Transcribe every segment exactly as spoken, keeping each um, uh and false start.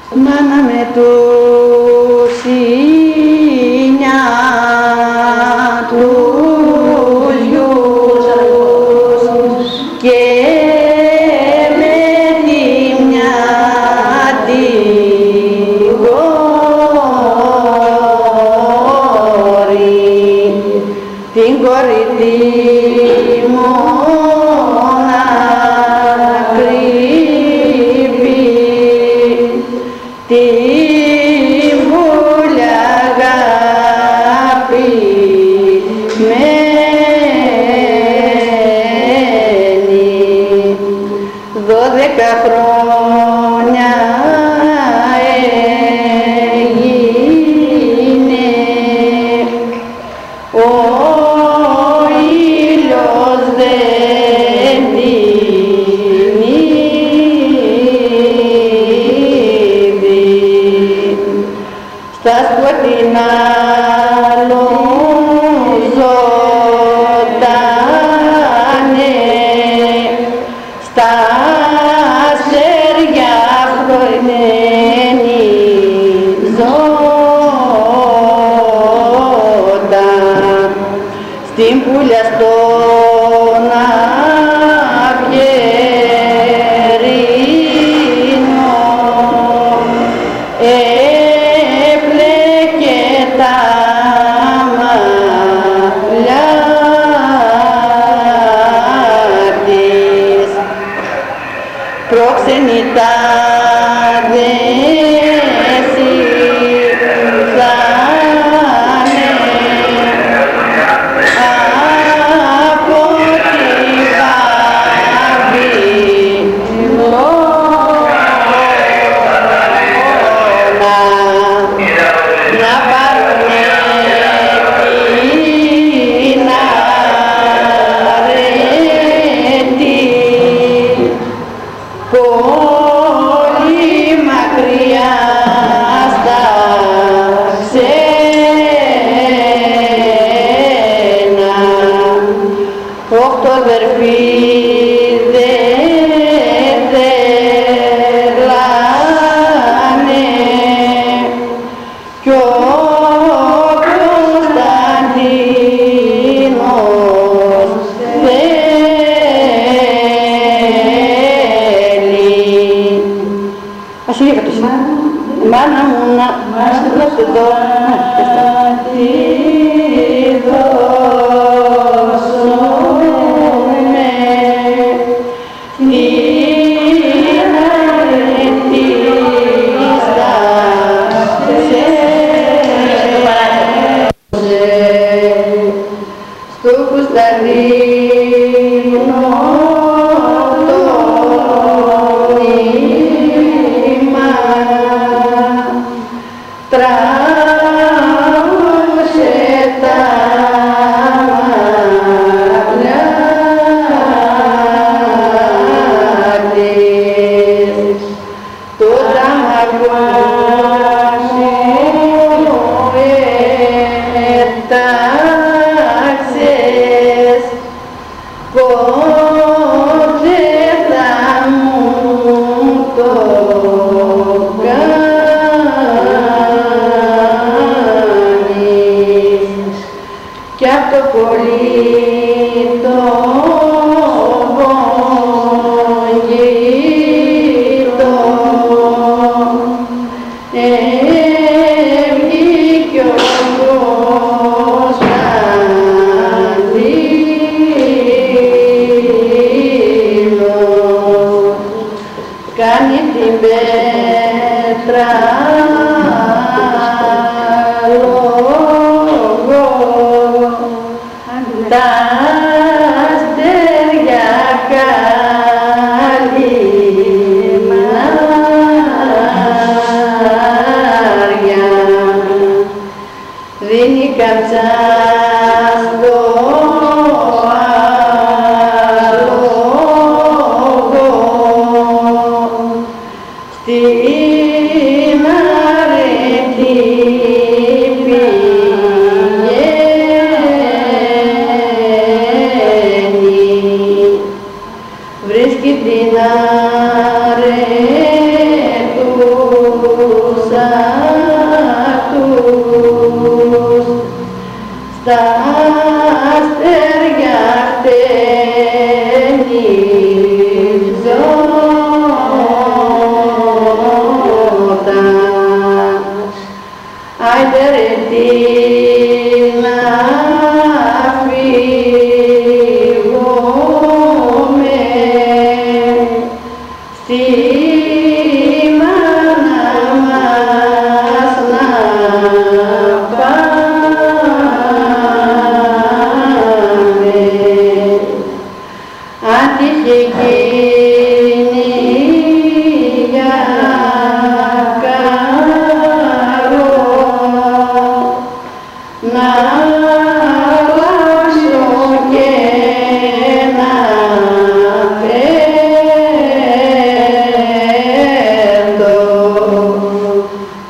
Μάνα με τους σινιά τους γιους και με τη μια την κόρη, την κόρη τη μονακρύπη, τη βούλια αγαπημένη, δώδεκα χρόνια έγινε ο ήλιος δεν την είδε, στα σκοτεινά λοζότανε, στα αστέρια πρωινένη ζώταν, στην πουλιά στον αυγερίνο έπλεκε τα μαλλιά της, πρόξενη τα πολύ μακριά στα ξένα, οχτωδερφίδες θέλανε κι ο Κωνσταντίνος θέλει. Ας είναι κατ' εσύ. Μάνα μου να μας δώσει εδώ. Τη δώσουμε την αρετή στα στο Κωνσταντίνο το νήμα τράβησε τα μαλλιά της, το ταμακόνι έταξες, πότε θα μου το κάνεις, κι απ' το πολύ το βογγίτο έβγηκε ο Κωνσταντίνος, κάνει την πέτρα λόγο, τα αστέρια καλυμάρια, δίνει καμψά στο άλογο, στην αρετή πηγαίνει, βρίσκει την αρετού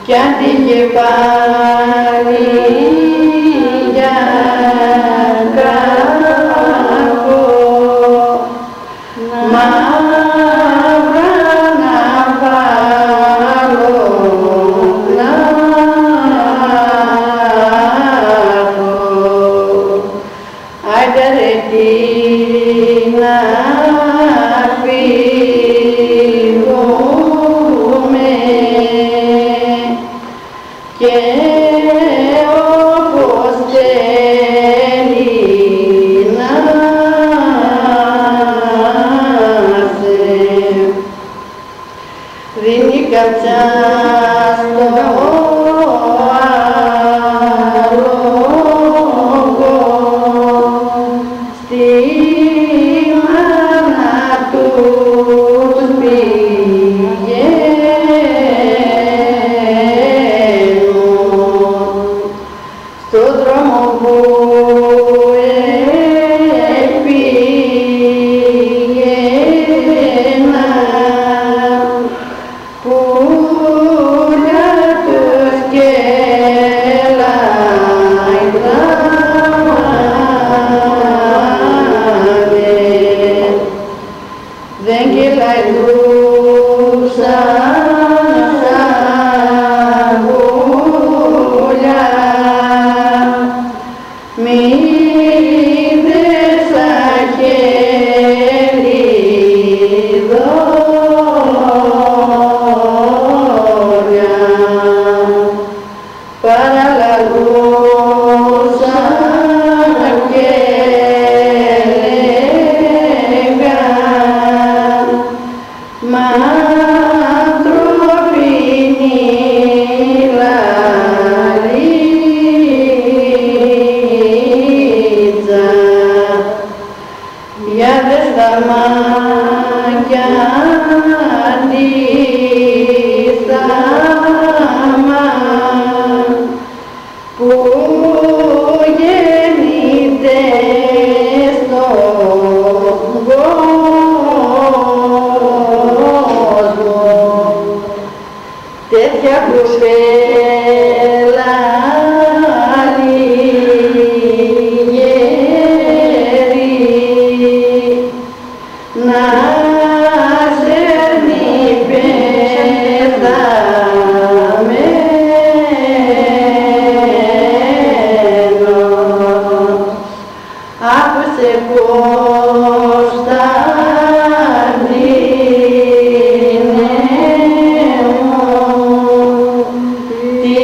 κι αντί και πάλι για κακό μαύρα να βάλω να έχω. Άιντε ρε τι να φύγουμε και όπως θέλει να σε δίνει κατσά στο άλογο στη μάνα τους πηγαίνουν στον δρόμο που επήγαινα πουλιά τους και λαϊδράνε δεν κυλαϊδούσαν σαν πουλιά μη δες αχέρι δόλια παραλαλούσαν και λέγαν μα ανθρωπινή λαλίτσα για δες τα μάτια αντίσταμα που γεννείται στον κόσμο τέτοια κουβέλα γέρι να σέρνει πεθαμένο. Άκουσε Κωνσταντίνε μου τι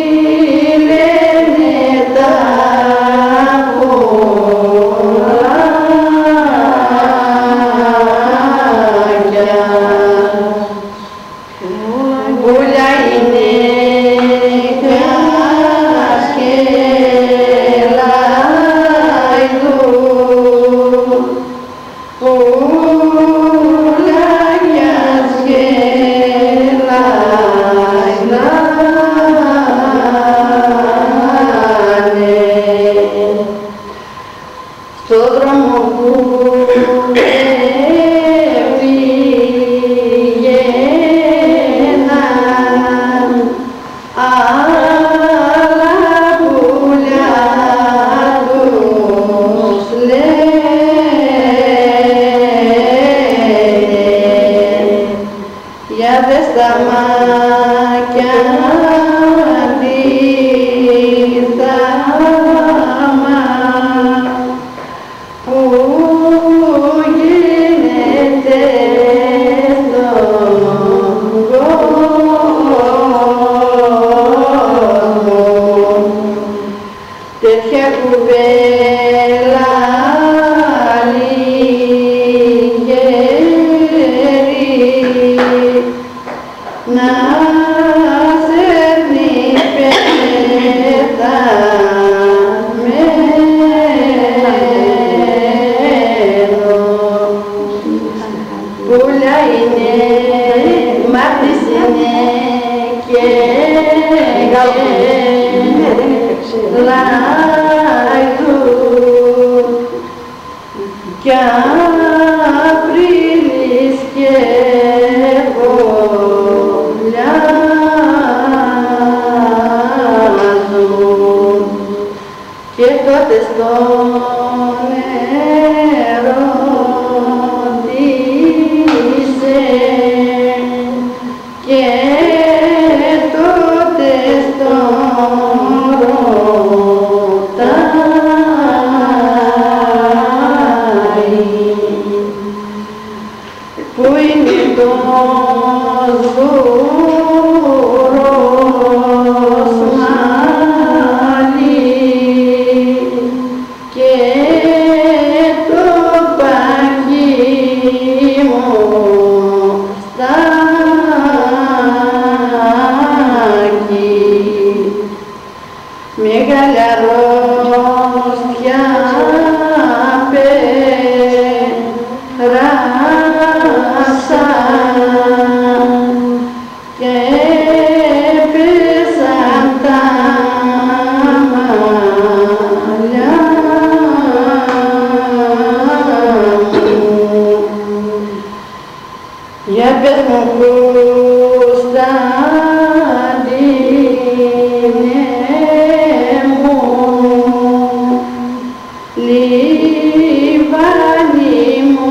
λένε τα πουλάκια. Πουλιά είναι κασκελάιδου πουλάκια σκελάιδανε στο δρόμο που επήγαιναν άλλα πουλιά τους λένε για δες τα μάκια αντίσταμα που γίνεται στον κόσμο τέτοια κουβέλα γέρι να σέρνει πεθαμένο. Πουλιά είναι, μάτις είναι και λαϊδού κι Απρίλης και Βολιά στον ερώτησε και τότε στον ρωτάει που είναι το σγουρός μαλλί και το παχύ μου στάκι μεγάλη αρρώστια πέρασα και πέσαν τα μαλλιά μου. Για πες μου Κωνσταντίνε μου, λιβάνι μου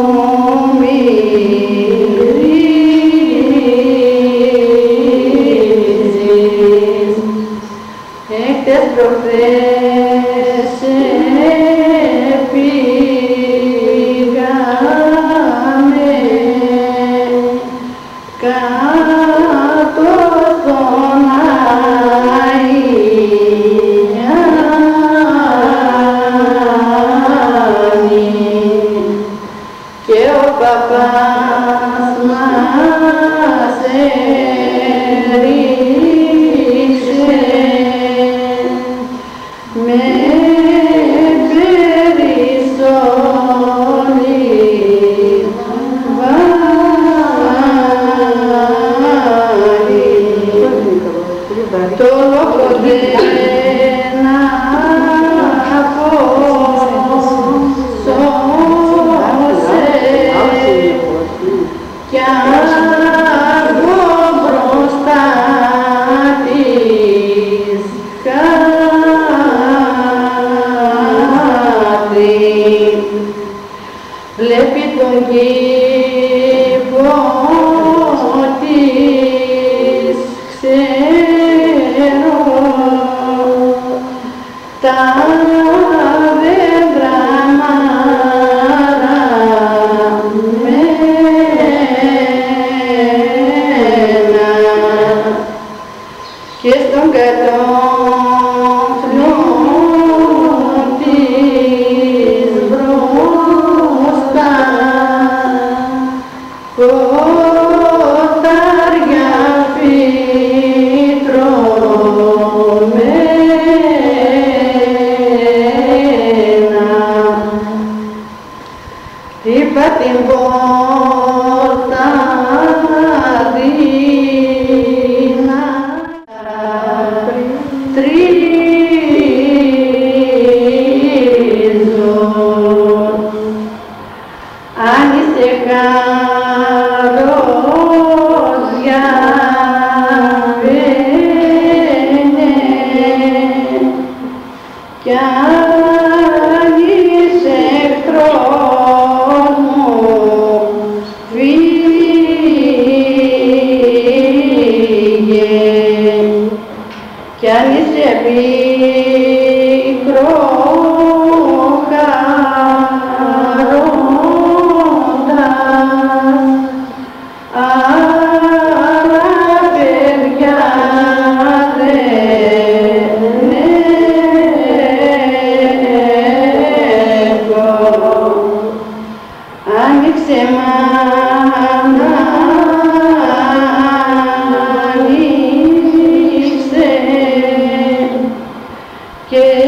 μυρίζεις. Έχτες προχθές πήγαμε κάτω στον Αϊάννη και ο παπάς μας έριξε με περισσόλι βάρη. Το λόγο δεν αποσώσε κι αργό μπροστά της κάτι. Βλέπει τον κήπο της ξέρω τα δέντρα μαραμένα και στον κατόφλο της μπροστά κοτάρια φυτρωμένα. Είπα την πόρτα δίνα τρίζω. Αν είσαι καρδιά μπαίνε κι αν είσαι εχθρός μου φύγε κι αν είσαι πικρό άνοιξε μάνα, άνοιξε και